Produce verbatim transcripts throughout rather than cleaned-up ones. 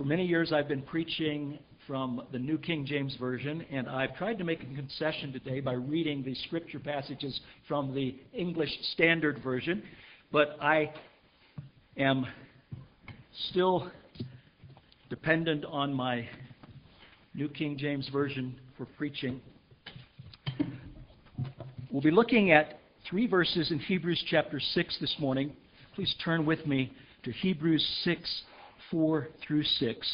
For many years I've been preaching from the New King James Version, and I've tried to make a concession today by reading the scripture passages from the English Standard Version, but I am still dependent on my New King James Version for preaching. We'll be looking at three verses in Hebrews chapter six this morning. Please turn with me to Hebrews six, four through six.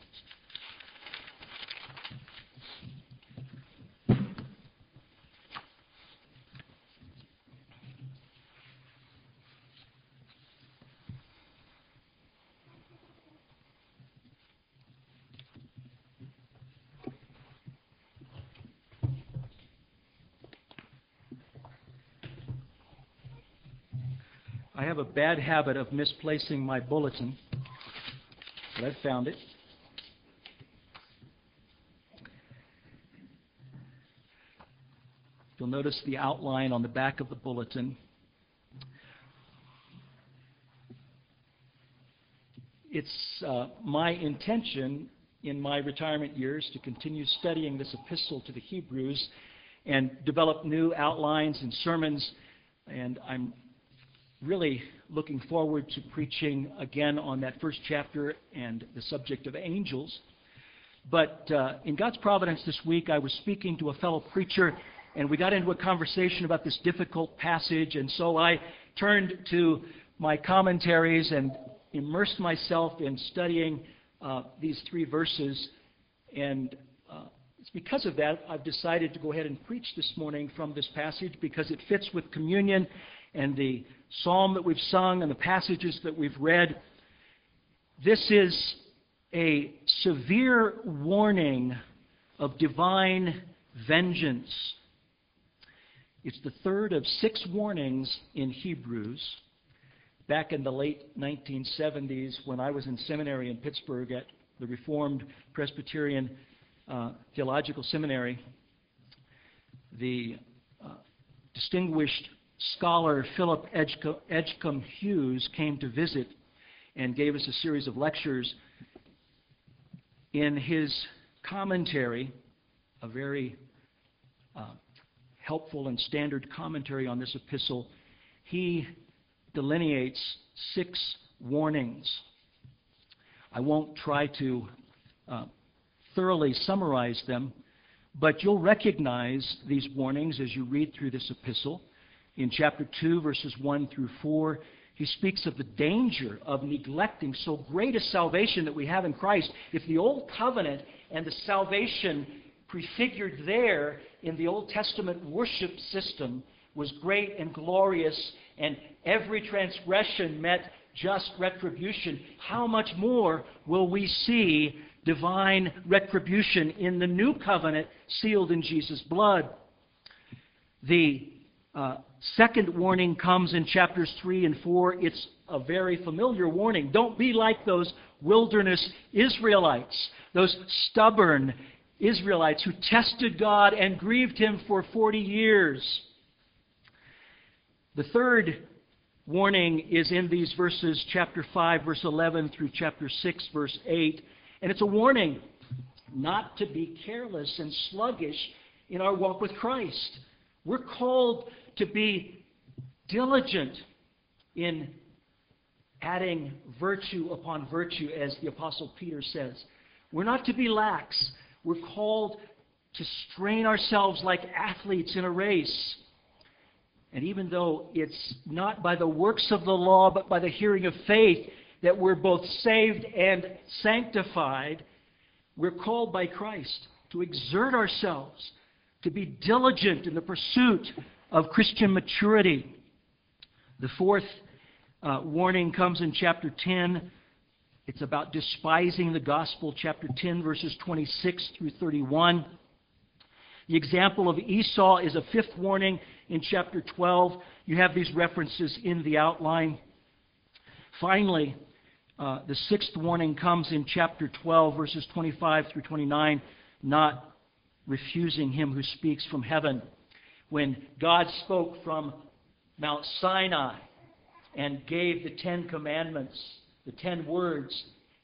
I have a bad habit of misplacing my bulletin, but I've found it. You'll notice the outline on the back of the bulletin. It's uh, my intention in my retirement years to continue studying this epistle to the Hebrews and develop new outlines and sermons, and I'm really looking forward to preaching again on that first chapter and the subject of angels. But uh, in God's providence this week, I was speaking to a fellow preacher, and we got into a conversation about this difficult passage, and so I turned to my commentaries and immersed myself in studying uh, these three verses. And uh, it's because of that I've decided to go ahead and preach this morning from this passage, because it fits with communion and the psalm that we've sung and the passages that we've read. This is a severe warning of divine vengeance. It's the third of six warnings in Hebrews. Back in the late nineteen seventies, when I was in seminary in Pittsburgh at the Reformed Presbyterian uh, Theological Seminary, the uh, distinguished scholar Philip Edgecombe, Edgecombe Hughes came to visit and gave us a series of lectures. In his commentary, a very uh, helpful and standard commentary on this epistle, he delineates six warnings. I won't try to uh, thoroughly summarize them, but you'll recognize these warnings as you read through this epistle. In chapter two, verses one through four, he speaks of the danger of neglecting so great a salvation that we have in Christ. If the Old Covenant and the salvation prefigured there in the Old Testament worship system was great and glorious, and every transgression met just retribution, how much more will we see divine retribution in the New Covenant sealed in Jesus' blood? The Uh, second warning comes in chapters three and four. It's a very familiar warning. Don't be like those wilderness Israelites, those stubborn Israelites who tested God and grieved Him for forty years. The third warning is in these verses, chapter five, verse eleven through chapter six, verse eight. And it's a warning not to be careless and sluggish in our walk with Christ. We're called to be diligent in adding virtue upon virtue, as the Apostle Peter says. We're not to be lax. We're called to strain ourselves like athletes in a race. And even though it's not by the works of the law, but by the hearing of faith that we're both saved and sanctified, we're called by Christ to exert ourselves, to be diligent in the pursuit of Christian maturity. The fourth uh, warning comes in chapter ten. It's about despising the gospel, chapter ten, verses twenty-six through thirty-one. The example of Esau is a fifth warning in chapter twelve. You have these references in the outline. Finally, uh, the sixth warning comes in chapter twelve, verses twenty-five through twenty-nine, not refusing Him who speaks from heaven. When God spoke from Mount Sinai and gave the Ten Commandments, the ten words,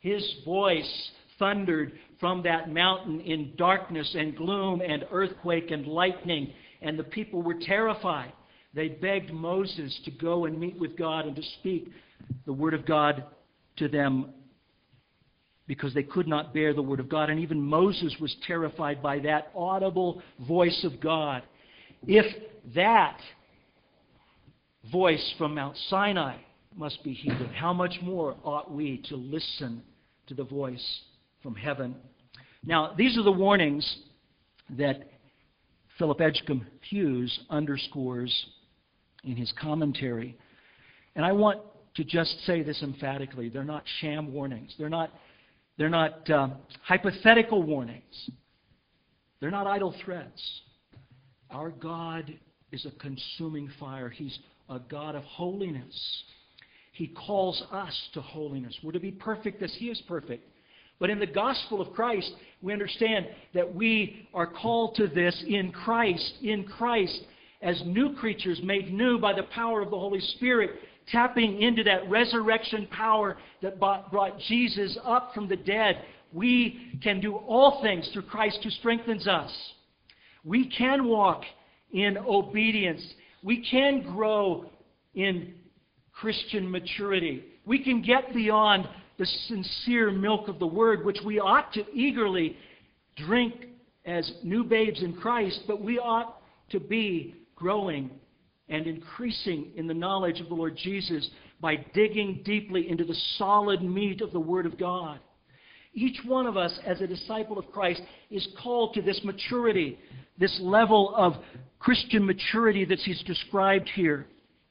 His voice thundered from that mountain in darkness and gloom and earthquake and lightning, and the people were terrified. They begged Moses to go and meet with God and to speak the word of God to them because they could not bear the word of God. And even Moses was terrified by that audible voice of God. If that voice from Mount Sinai must be heeded, how much more ought we to listen to the voice from heaven? Now, these are the warnings that Philip Edgecombe Hughes underscores in his commentary. And I want to just say this emphatically. They're not sham warnings. They're not, they're not uh, hypothetical warnings. They're not idle threats. Our God is a consuming fire. He's a God of holiness. He calls us to holiness. We're to be perfect as He is perfect. But in the gospel of Christ, we understand that we are called to this in Christ, in Christ, as new creatures made new by the power of the Holy Spirit, tapping into that resurrection power that brought Jesus up from the dead. We can do all things through Christ who strengthens us. We can walk in obedience. We can grow in Christian maturity. We can get beyond the sincere milk of the Word, which we ought to eagerly drink as new babes in Christ, but we ought to be growing and increasing in the knowledge of the Lord Jesus by digging deeply into the solid meat of the Word of God. Each one of us, as a disciple of Christ, is called to this maturity, this level of Christian maturity that He's described here.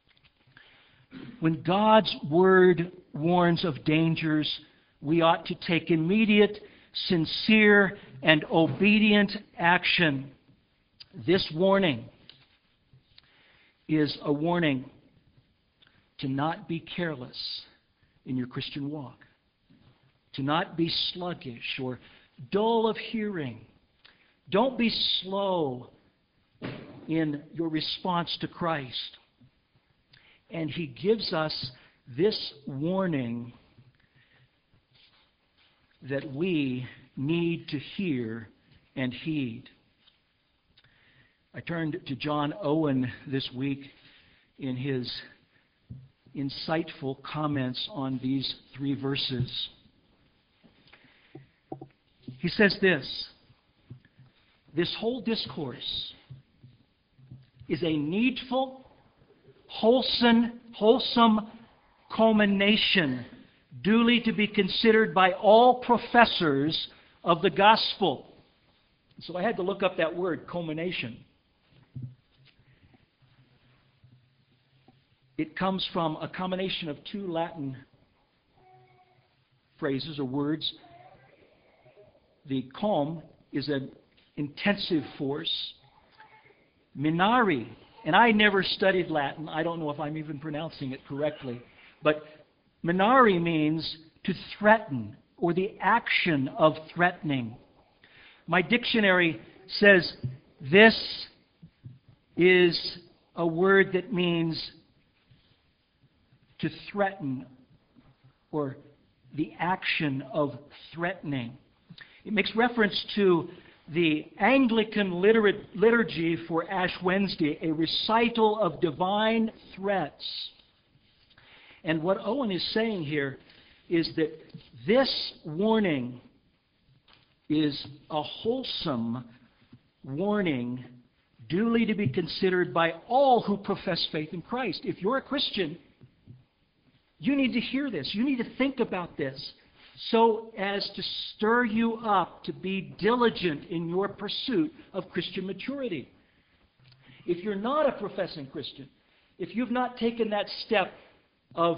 When God's Word warns of dangers, we ought to take immediate, sincere, and obedient action. This warning is a warning to not be careless in your Christian walk, to not be sluggish or dull of hearing. Don't be slow in your response to Christ. And He gives us this warning that we need to hear and heed. I turned to John Owen this week in his insightful comments on these three verses. He says this: this whole discourse is a needful, wholesome, wholesome culmination duly to be considered by all professors of the gospel. So I had to look up that word, culmination. It comes from a combination of two Latin phrases or words. The cum is an intensive force. Minari, and I never studied Latin. I don't know if I'm even pronouncing it correctly. But minari means to threaten, or the action of threatening. My dictionary says this is a word that means to threaten, or the action of threatening. It makes reference to the Anglican liter- liturgy for Ash Wednesday, a recital of divine threats. And what Owen is saying here is that this warning is a wholesome warning duly to be considered by all who profess faith in Christ. If you're a Christian, you need to hear this. You need to think about this so as to stir you up to be diligent in your pursuit of Christian maturity. If you're not a professing Christian, if you've not taken that step of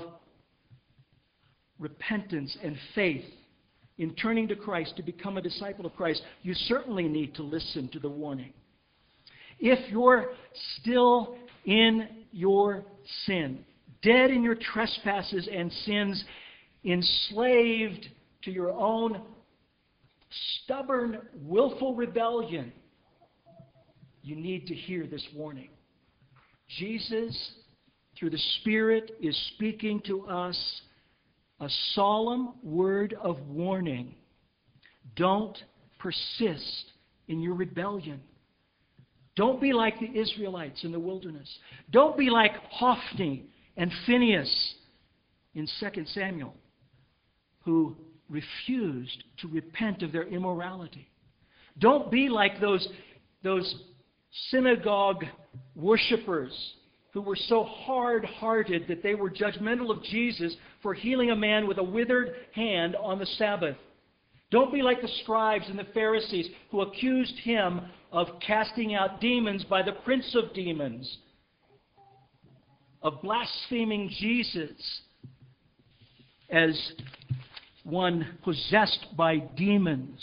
repentance and faith in turning to Christ to become a disciple of Christ, you certainly need to listen to the warning. If you're still in your sin, dead in your trespasses and sins, enslaved to your own stubborn, willful rebellion, you need to hear this warning. Jesus, through the Spirit, is speaking to us a solemn word of warning. Don't persist in your rebellion. Don't be like the Israelites in the wilderness. Don't be like Hophni and Phinehas in Second Samuel, who refused to repent of their immorality. Don't be like those, those synagogue worshipers who were so hard-hearted that they were judgmental of Jesus for healing a man with a withered hand on the Sabbath. Don't be like the scribes and the Pharisees who accused him of casting out demons by the prince of demons, of blaspheming Jesus as one possessed by demons.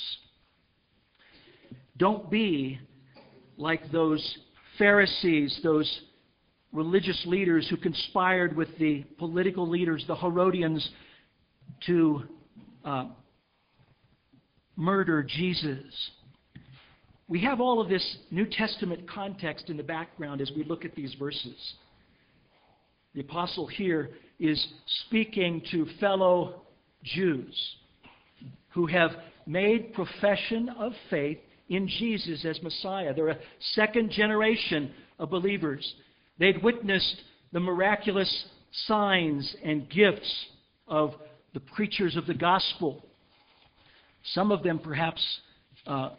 Don't be like those Pharisees, those religious leaders who conspired with the political leaders, the Herodians, to uh, murder Jesus. We have all of this New Testament context in the background as we look at these verses. The apostle here is speaking to fellow Jews who have made profession of faith in Jesus as Messiah. They're a second generation of believers. They'd witnessed the miraculous signs and gifts of the preachers of the gospel. Some of them perhaps uh,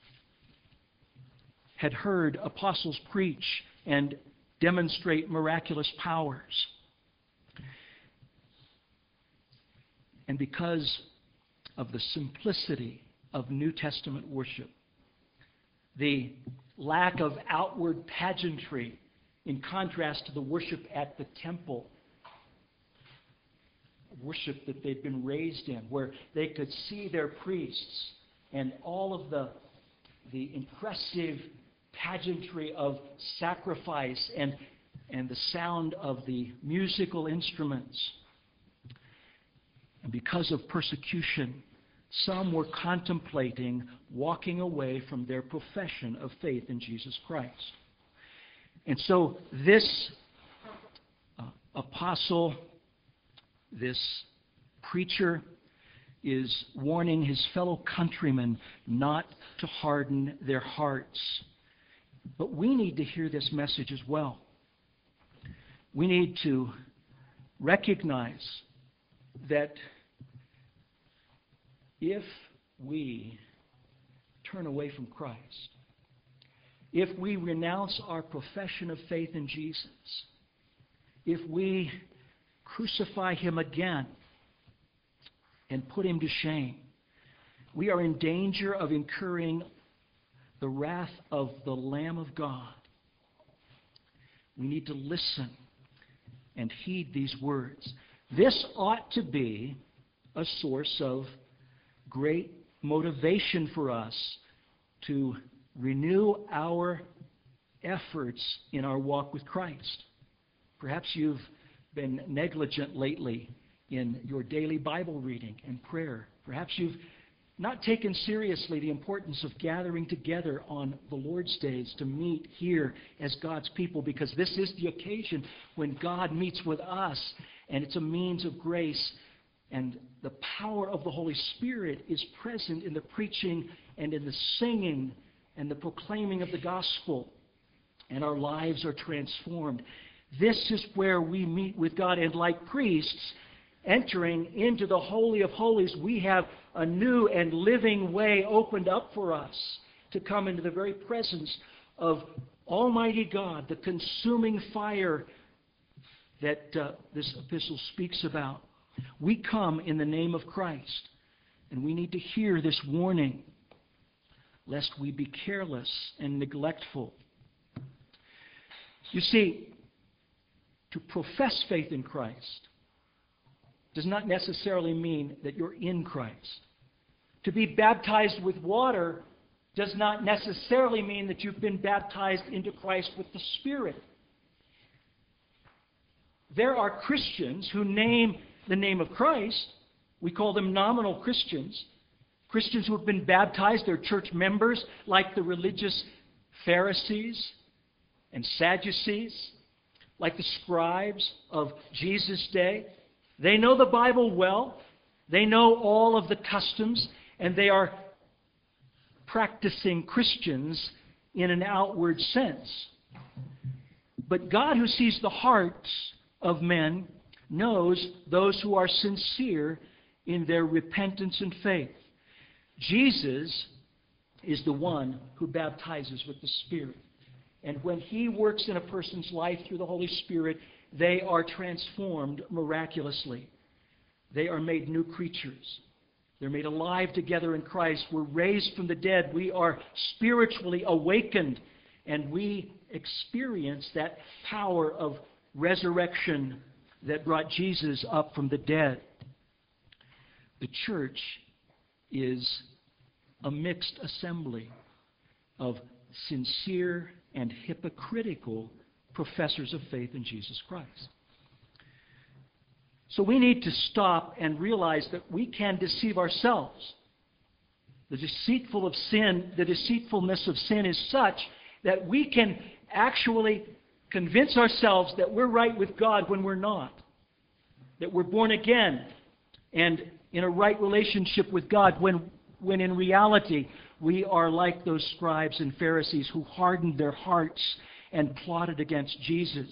had heard apostles preach and demonstrate miraculous powers. And because of the simplicity of New Testament worship, the lack of outward pageantry in contrast to the worship at the temple, worship that they'd been raised in, where they could see their priests and all of the, the impressive pageantry of sacrifice and, and the sound of the musical instruments. And because of persecution, some were contemplating walking away from their profession of faith in Jesus Christ. And so this uh, apostle, this preacher, is warning his fellow countrymen not to harden their hearts. But we need to hear this message as well. We need to recognize that if we turn away from Christ, if we renounce our profession of faith in Jesus, if we crucify Him again and put Him to shame, we are in danger of incurring the wrath of the Lamb of God. We need to listen and heed these words. This ought to be a source of great motivation for us to renew our efforts in our walk with Christ. Perhaps you've been negligent lately in your daily Bible reading and prayer. Perhaps you've not taken seriously the importance of gathering together on the Lord's days to meet here as God's people, because this is the occasion when God meets with us, and it's a means of grace. And the power of the Holy Spirit is present in the preaching and in the singing and the proclaiming of the gospel. And our lives are transformed. This is where we meet with God. And like priests entering into the Holy of Holies, we have a new and living way opened up for us to come into the very presence of Almighty God, the consuming fire that uh, this epistle speaks about. We come in the name of Christ, and we need to hear this warning, lest we be careless and neglectful. You see, to profess faith in Christ does not necessarily mean that you're in Christ. To be baptized with water does not necessarily mean that you've been baptized into Christ with the Spirit. There are Christians who name the name of Christ. We call them nominal Christians. Christians who have been baptized, they're church members, like the religious Pharisees and Sadducees, like the scribes of Jesus' day. They know the Bible well. They know all of the customs, and they are practicing Christians in an outward sense. But God, who sees the hearts of men, knows those who are sincere in their repentance and faith. Jesus is the one who baptizes with the Spirit. And when He works in a person's life through the Holy Spirit, they are transformed miraculously. They are made new creatures. They're made alive together in Christ. We're raised from the dead. We are spiritually awakened. And we experience that power of resurrection that brought Jesus up from the dead. The church is a mixed assembly of sincere and hypocritical professors of faith in Jesus Christ. So we need to stop and realize that we can deceive ourselves. The deceitful of sin, the deceitfulness of sin is such that we can actually convince ourselves that we're right with God when we're not. That we're born again and in a right relationship with God when, when in reality we are like those scribes and Pharisees who hardened their hearts and plotted against Jesus.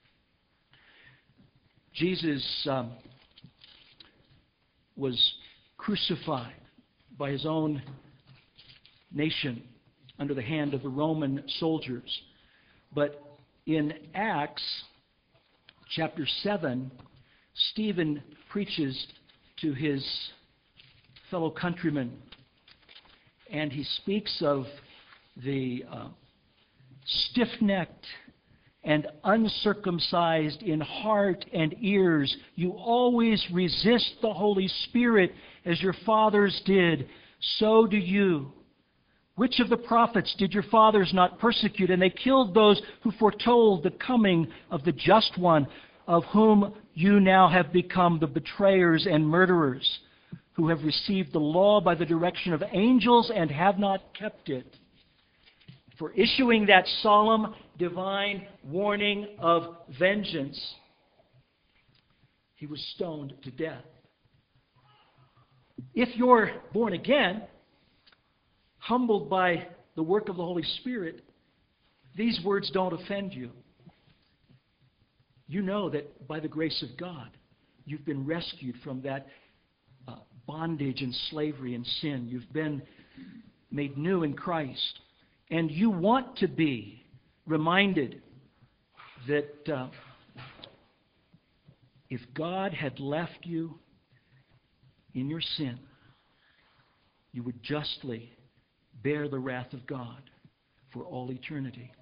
Jesus um, was crucified by his own nation under the hand of the Roman soldiers. But in Acts chapter seven, Stephen preaches to his fellow countrymen, and he speaks of the uh, stiff-necked and uncircumcised in heart and ears. You always resist the Holy Spirit as your fathers did. So do you. Which of the prophets did your fathers not persecute? And they killed those who foretold the coming of the Just One, of whom you now have become the betrayers and murderers, who have received the law by the direction of angels and have not kept it. For issuing that solemn divine warning of vengeance, he was stoned to death. If you're born again, humbled by the work of the Holy Spirit, these words don't offend you. You know that by the grace of God, you've been rescued from that uh, bondage and slavery and sin. You've been made new in Christ. And you want to be reminded that uh, if God had left you in your sin, you would justly bear the wrath of God for all eternity.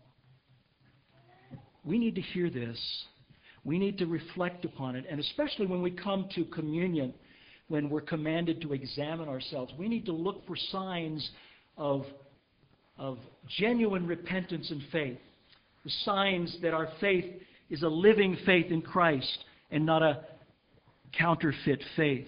We need to hear this. We need to reflect upon it. And especially when we come to communion, when we're commanded to examine ourselves, we need to look for signs of, of genuine repentance and faith. The signs that our faith is a living faith in Christ and not a counterfeit faith.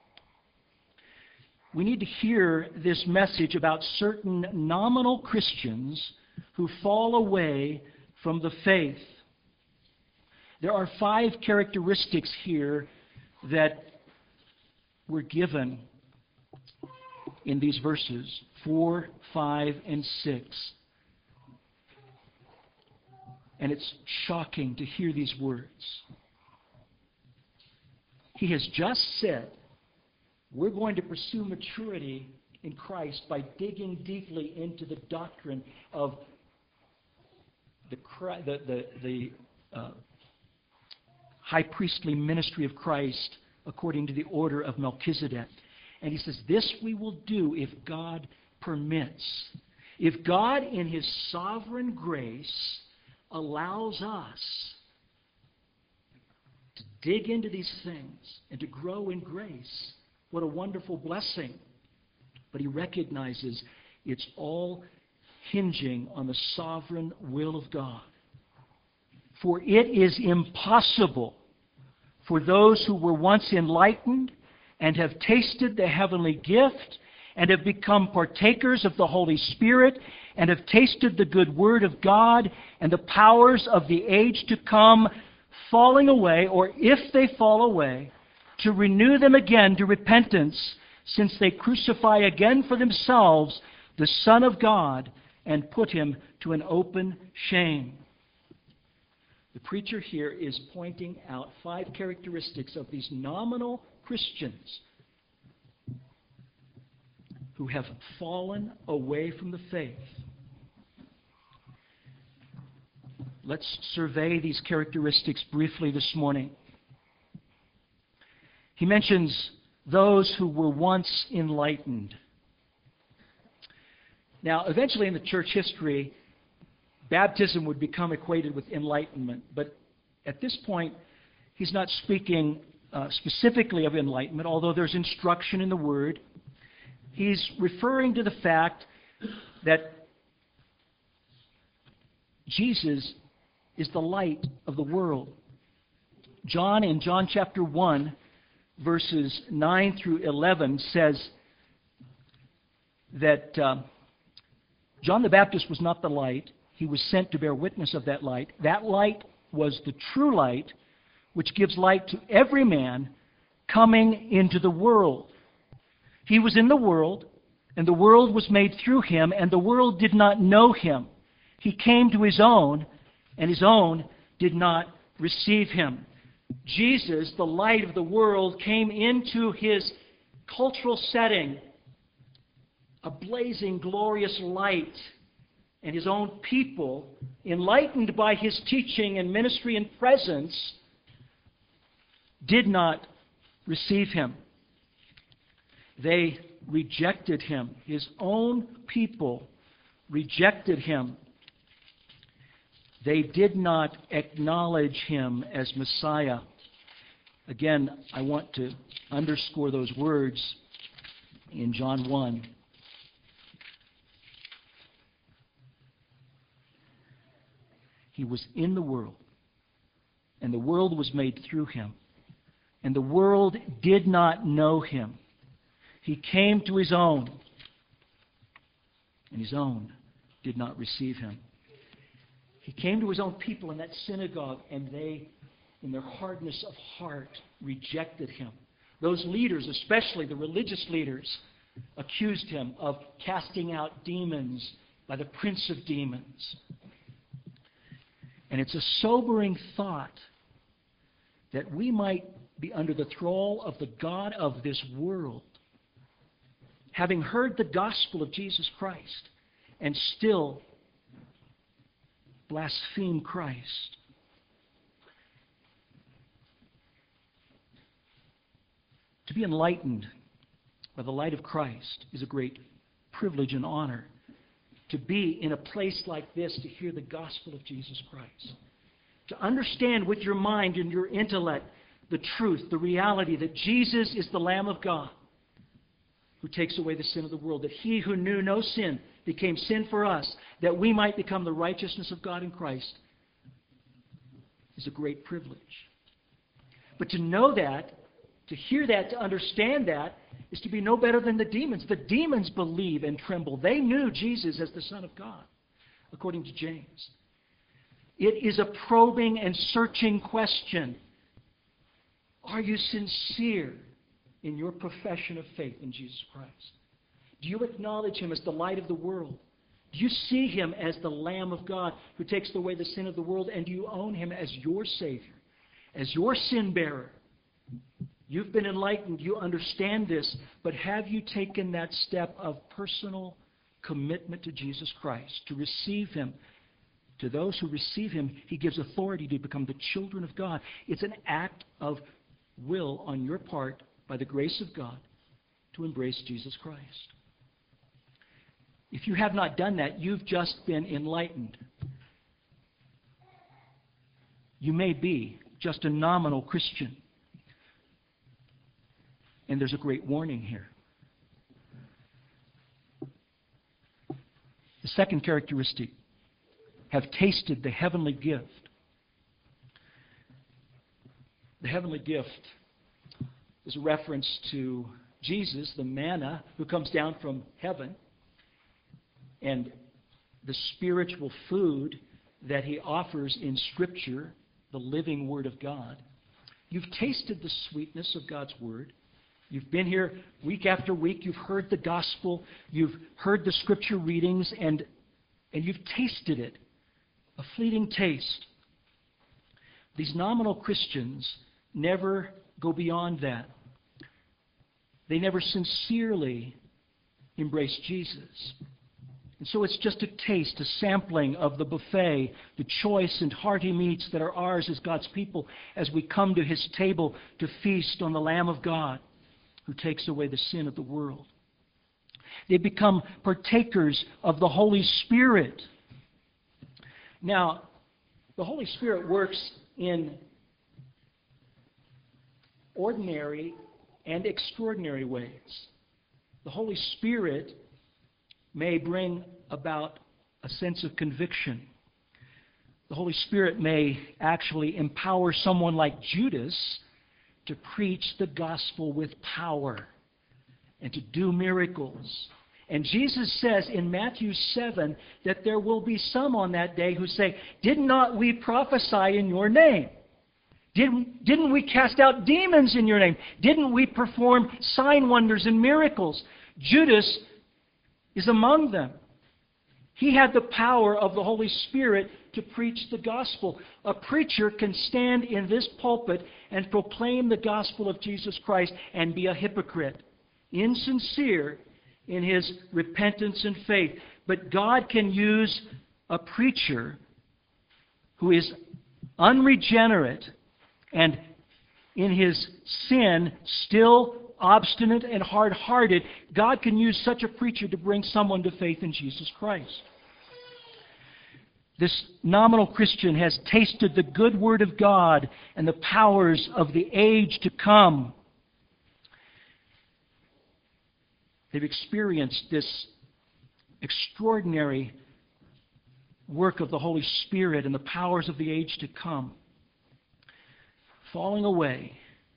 We need to hear this message about certain nominal Christians who fall away from the faith. There are five characteristics here that were given in these verses, four, five, and six. And it's shocking to hear these words. He has just said, we're going to pursue maturity in Christ by digging deeply into the doctrine of the the the, the uh, high priestly ministry of Christ according to the order of Melchizedek. And he says, this we will do if God permits. If God in His sovereign grace allows us to dig into these things and to grow in grace, what a wonderful blessing. But he recognizes it's all hinging on the sovereign will of God. For it is impossible for those who were once enlightened and have tasted the heavenly gift and have become partakers of the Holy Spirit and have tasted the good word of God and the powers of the age to come, falling away, or if they fall away, to renew them again to repentance, since they crucify again for themselves the Son of God and put him to an open shame. The preacher here is pointing out five characteristics of these nominal Christians who have fallen away from the faith. Let's survey these characteristics briefly this morning. He mentions those who were once enlightened. Now, eventually in the church history, baptism would become equated with enlightenment. But at this point, he's not speaking uh, specifically of enlightenment, although there's instruction in the Word. He's referring to the fact that Jesus is the light of the world. John, in John chapter one, verses nine through eleven, says that uh, John the Baptist was not the light. He was sent to bear witness of that light. That light was the true light, which gives light to every man coming into the world. He was in the world, and the world was made through him, and the world did not know him. He came to his own, and his own did not receive him. Jesus, the light of the world, came into his cultural setting, a blazing, glorious light, and his own people, enlightened by his teaching and ministry and presence, did not receive him. They rejected him. His own people rejected him. They did not acknowledge him as Messiah. Again, I want to underscore those words in John one. He was in the world, and the world was made through him, and the world did not know him. He came to his own, and his own did not receive him. He came to his own people in that synagogue, and they, in their hardness of heart, rejected him. Those leaders, especially the religious leaders, accused him of casting out demons by the prince of demons. And it's a sobering thought that we might be under the thrall of the God of this world, having heard the gospel of Jesus Christ, and still blaspheme Christ. To be enlightened by the light of Christ is a great privilege and honor. To be in a place like this, to hear the gospel of Jesus Christ. To understand with your mind and your intellect the truth, the reality that Jesus is the Lamb of God who takes away the sin of the world. That he who knew no sin became sin for us, that we might become the righteousness of God in Christ, is a great privilege. But to know that, to hear that, to understand that, is to be no better than the demons. The demons believe and tremble. They knew Jesus as the Son of God, according to James. It is a probing and searching question. Are you sincere in your profession of faith in Jesus Christ? Do you acknowledge him as the light of the world? Do you see him as the Lamb of God who takes away the sin of the world? And do you own him as your Savior, as your sin bearer? You've been enlightened. You understand this. But have you taken that step of personal commitment to Jesus Christ, to receive him? To those who receive him, he gives authority to become the children of God. It's an act of will on your part, by the grace of God, to embrace Jesus Christ. If you have not done that, you've just been enlightened. You may be just a nominal Christian. And there's a great warning here. The second characteristic, have tasted the heavenly gift. The heavenly gift is a reference to Jesus, the manna, who comes down from heaven, and the spiritual food that he offers in Scripture, the living Word of God. You've tasted the sweetness of God's Word. You've been here week after week. You've heard the gospel. You've heard the Scripture readings, and, and you've tasted it. A fleeting taste. These nominal Christians never go beyond that. They never sincerely embrace Jesus. And so it's just a taste, a sampling of the buffet, the choice and hearty meats that are ours as God's people as we come to His table to feast on the Lamb of God who takes away the sin of the world. They become partakers of the Holy Spirit. Now, the Holy Spirit works in ordinary and extraordinary ways. The Holy Spirit may bring about a sense of conviction. The Holy Spirit may actually empower someone like Judas to preach the gospel with power and to do miracles. And Jesus says in Matthew seven that there will be some on that day who say, "Did not we prophesy in your name? Didn't, didn't we cast out demons in your name? Didn't we perform sign wonders and miracles?" Judas is among them. He had the power of the Holy Spirit to preach the gospel. A preacher can stand in this pulpit and proclaim the gospel of Jesus Christ and be a hypocrite, insincere in his repentance and faith. But God can use a preacher who is unregenerate and in his sin still obstinate and hard-hearted. God can use such a preacher to bring someone to faith in Jesus Christ. This nominal Christian has tasted the good word of God and the powers of the age to come. They've experienced this extraordinary work of the Holy Spirit and the powers of the age to come. Falling away,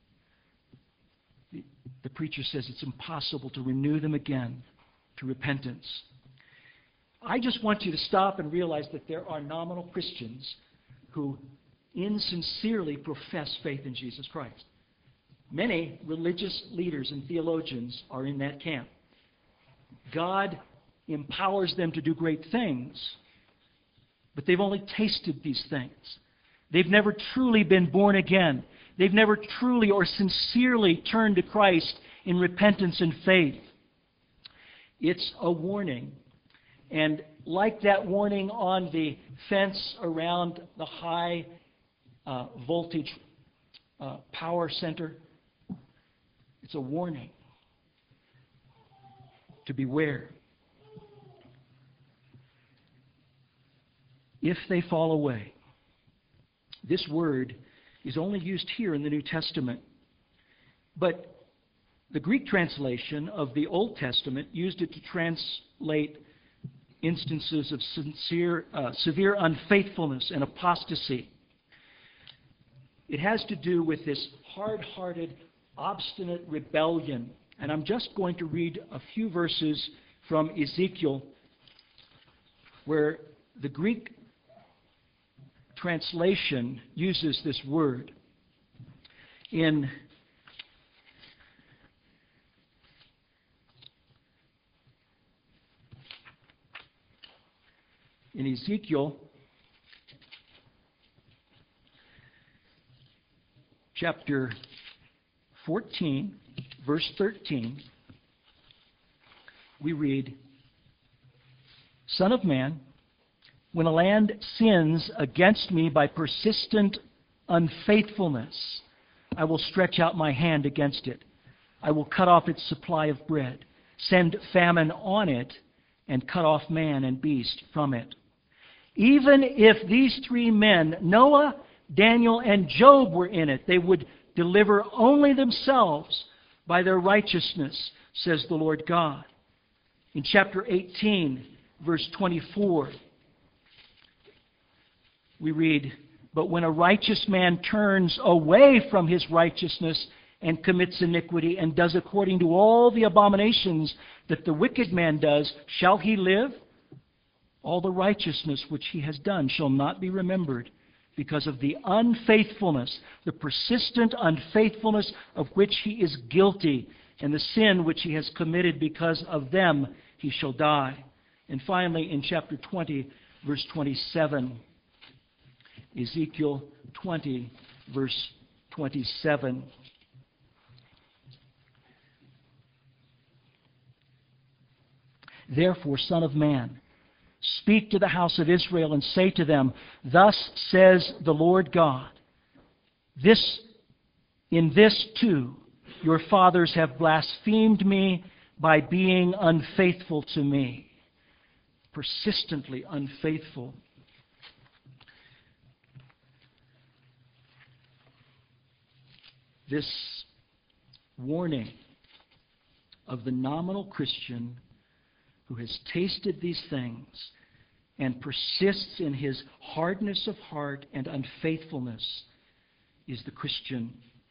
the preacher says it's impossible to renew them again to repentance. I just want you to stop and realize that there are nominal Christians who insincerely profess faith in Jesus Christ. Many religious leaders and theologians are in that camp. God empowers them to do great things, but they've only tasted these things. They've never truly been born again. They've never truly or sincerely turned to Christ in repentance and faith. It's a warning. And like that warning on the fence around the high uh, voltage uh, power center, it's a warning to beware. If they fall away, this word is only used here in the New Testament. But the Greek translation of the Old Testament used it to translate instances of sincere, uh, severe unfaithfulness and apostasy. It has to do with this hard-hearted, obstinate rebellion. And I'm just going to read a few verses from Ezekiel where the Greek translation uses this word. In in Ezekiel chapter fourteen, verse thirteen, we read, "Son of man, when a land sins against me by persistent unfaithfulness, I will stretch out my hand against it. I will cut off its supply of bread, send famine on it, and cut off man and beast from it. Even if these three men, Noah, Daniel, and Job, were in it, they would deliver only themselves by their righteousness, says the Lord God." In chapter eighteen, verse twenty-four, we read, "But when a righteous man turns away from his righteousness and commits iniquity and does according to all the abominations that the wicked man does, shall he live? All the righteousness which he has done shall not be remembered, because of the unfaithfulness, the persistent unfaithfulness of which he is guilty, and the sin which he has committed because of them he shall die. And finally, in chapter twenty, verse twenty-seven, Ezekiel twenty, verse twenty-seven. Therefore, Son of man, speak to the house of Israel and say to them, Thus says the Lord God, this, in this too your fathers have blasphemed me by being unfaithful to me. Persistently unfaithful. This warning of the nominal Christian who has tasted these things and persists in his hardness of heart and unfaithfulness is the Christian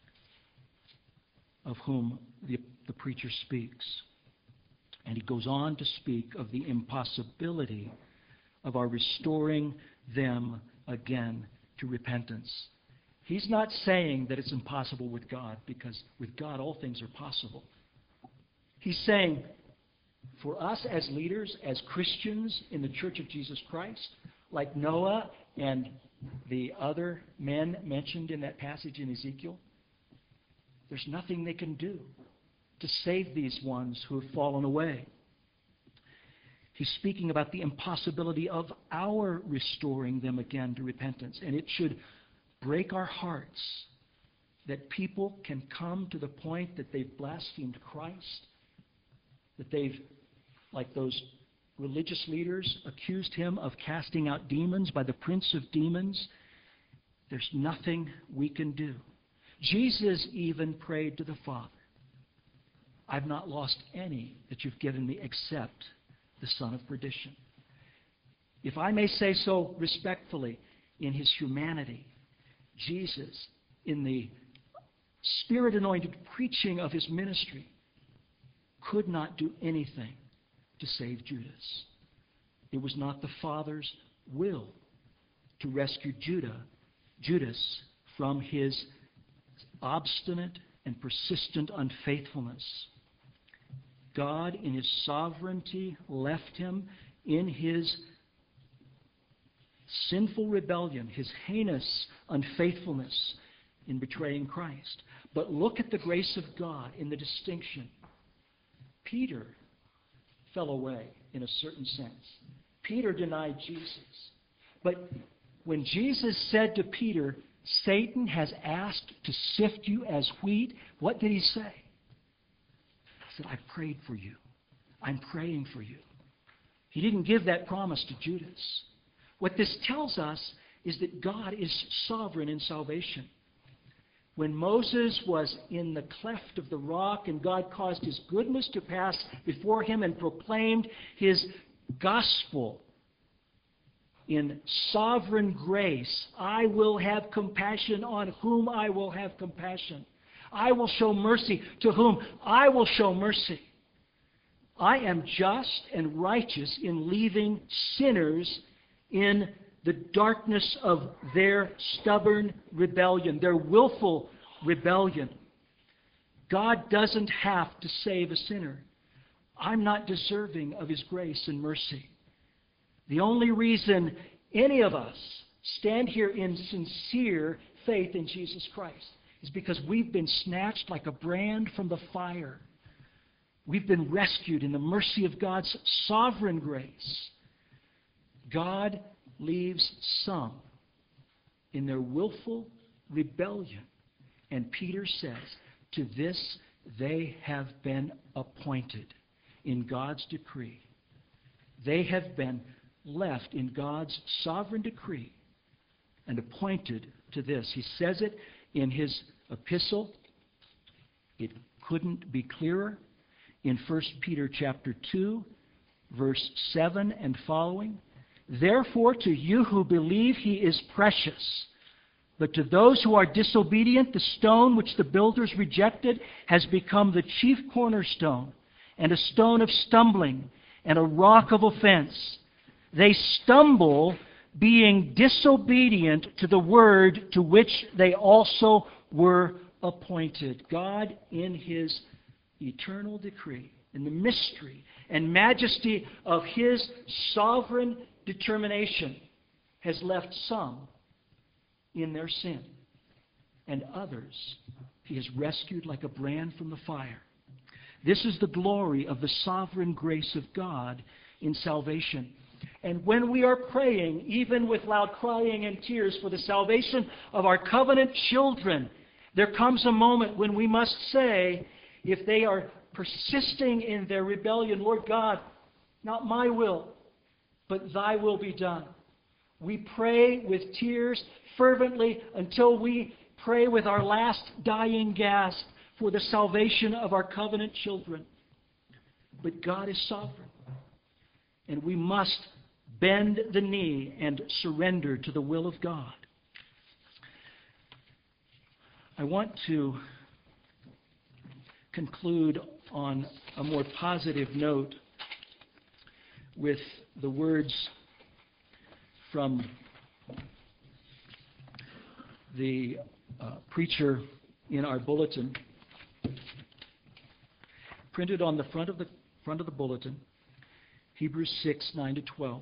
of whom the, the preacher speaks. And he goes on to speak of the impossibility of our restoring them again to repentance. He's not saying that it's impossible with God, because with God all things are possible. He's saying, for us as leaders, as Christians in the Church of Jesus Christ, like Noah and the other men mentioned in that passage in Ezekiel, there's nothing they can do to save these ones who have fallen away. He's speaking about the impossibility of our restoring them again to repentance. And it should break our hearts that people can come to the point that they've blasphemed Christ, that they've, like those religious leaders, accused him of casting out demons by the prince of demons. There's nothing we can do. Jesus even prayed to the Father, I've not lost any that you've given me except the son of perdition. If I may say so respectfully, in his humanity, Jesus, in the Spirit-anointed preaching of his ministry, could not do anything to save Judas. It was not the Father's will to rescue Judah, Judas from his obstinate and persistent unfaithfulness. God, in his sovereignty, left him in his sinful rebellion, his heinous unfaithfulness in betraying Christ. But look at the grace of God in the distinction. Peter fell away in a certain sense. Peter denied Jesus. But when Jesus said to Peter, Satan has asked to sift you as wheat, what did he say? He said, I've prayed for you. I'm praying for you. He didn't give that promise to Judas. What this tells us is that God is sovereign in salvation. When Moses was in the cleft of the rock and God caused his goodness to pass before him and proclaimed his gospel in sovereign grace, I will have compassion on whom I will have compassion. I will show mercy to whom I will show mercy. I am just and righteous in leaving sinners in the darkness of their stubborn rebellion, their willful rebellion. God doesn't have to save a sinner. I'm not deserving of his grace and mercy. The only reason any of us stand here in sincere faith in Jesus Christ is because we've been snatched like a brand from the fire. We've been rescued in the mercy of God's sovereign grace. God leaves some in their willful rebellion. And Peter says, to this they have been appointed in God's decree. They have been left in God's sovereign decree and appointed to this. He says it in his epistle. It couldn't be clearer. In First Peter chapter two, verse seven and following. Therefore, to you who believe he is precious. But to those who are disobedient, the stone which the builders rejected has become the chief cornerstone, and a stone of stumbling, and a rock of offense. They stumble being disobedient to the word to which they also were appointed. God, in His eternal decree, in the mystery and majesty of His sovereign determination, has left some in their sin, and others He has rescued like a brand from the fire. This is the glory of the sovereign grace of God in salvation. And when we are praying, even with loud crying and tears for the salvation of our covenant children, there comes a moment when we must say, if they are persisting in their rebellion, Lord God, not my will, but Thy will be done. We pray with tears fervently until we pray with our last dying gasp for the salvation of our covenant children. But God is sovereign, and we must bend the knee and surrender to the will of God. I want to conclude on a more positive note with the words from the uh, preacher in our bulletin, printed on the front of the front of the bulletin, Hebrews six, nine to twelve.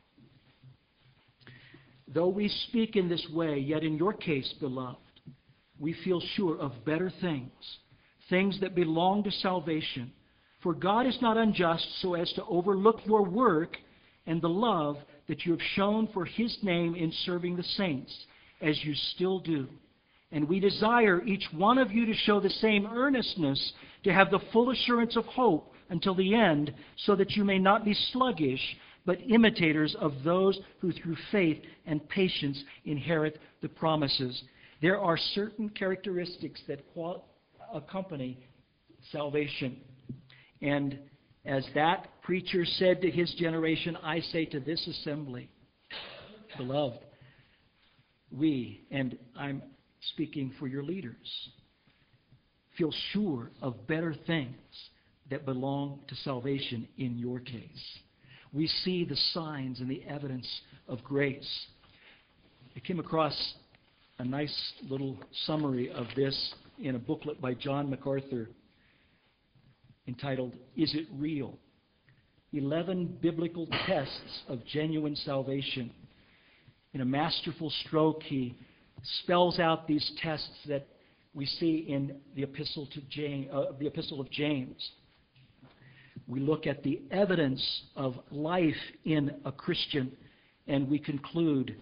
Though we speak in this way, yet in your case, beloved, we feel sure of better things, things that belong to salvation. For God is not unjust so as to overlook your work and the love that you have shown for His name in serving the saints, as you still do. And we desire each one of you to show the same earnestness, to have the full assurance of hope until the end, so that you may not be sluggish, but imitators of those who through faith and patience inherit the promises. There are certain characteristics that qual- accompany salvation. And as that preacher said to his generation, I say to this assembly, beloved, we, and I'm speaking for your leaders, feel sure of better things that belong to salvation in your case. We see the signs and the evidence of grace. I came across a nice little summary of this in a booklet by John MacArthur entitled, Is It Real? Eleven Biblical Tests of Genuine Salvation. In a masterful stroke, he spells out these tests that we see in the Epistle to James, uh, the Epistle of James. We look at the evidence of life in a Christian, and we conclude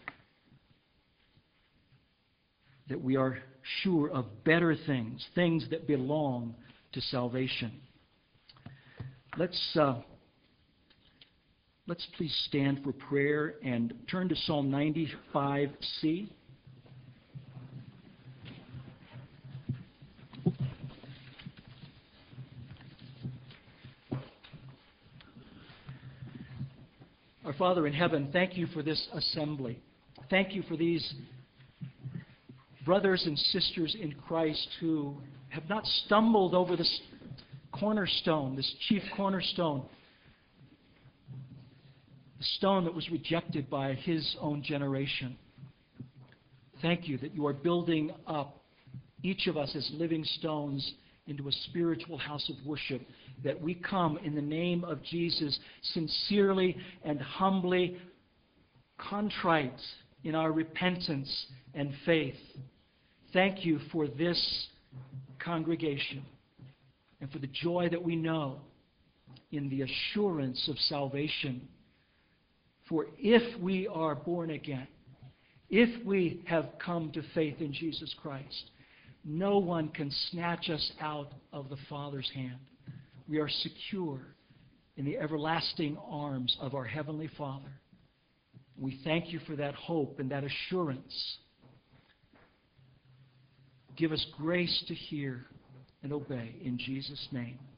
that we are sure of better things, things that belong to salvation. Let's uh, let's please stand for prayer and turn to Psalm ninety-five C. Our Father in heaven, thank you for this assembly. Thank you for these brothers and sisters in Christ who have not stumbled over this cornerstone, this chief cornerstone, the stone that was rejected by His own generation. Thank you that you are building up each of us as living stones into a spiritual house of worship, that we come in the name of Jesus sincerely and humbly contrite in our repentance and faith. Thank you for this congregation and for the joy that we know in the assurance of salvation. For if we are born again, if we have come to faith in Jesus Christ, no one can snatch us out of the Father's hand. We are secure in the everlasting arms of our Heavenly Father. We thank you for that hope and that assurance. Give us grace to hear and obey in Jesus' name.